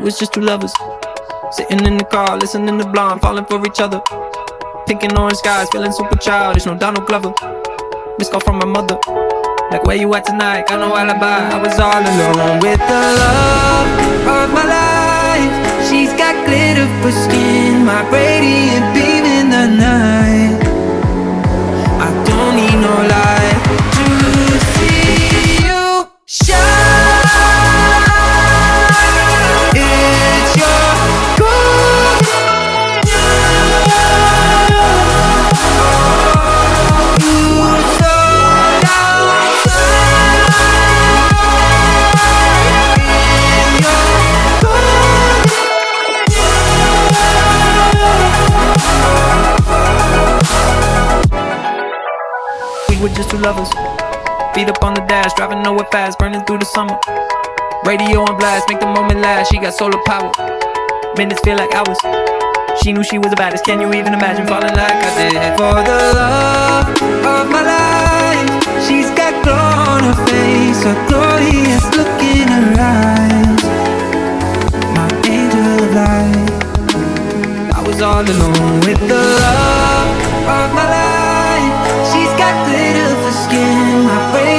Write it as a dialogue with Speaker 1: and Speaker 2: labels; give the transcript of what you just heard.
Speaker 1: was just two lovers sitting in the car, listening to Blonde, falling for each other. Pink and orange skies, feeling super childish, no Donald Glover. Missed call from my mother, like where you at tonight, got no alibi. I was all alone with the love of my life. She's got glitter for skin, my radiant beam in the night. I don't need no light to see you shine. It's your goal. You sold out in your goal. We were just two lovers, feet up on the dash, driving nowhere fast, burning through the summer. Radio on blast, make the moment last. She got solar power, minutes feel like hours. She knew she was the baddest, can you even imagine falling like I did? For the love of my life, she's got glow on her face, a glorious look in her eyes. My angel of light. I was all alone with the love of my life. She's got glitter for skin, my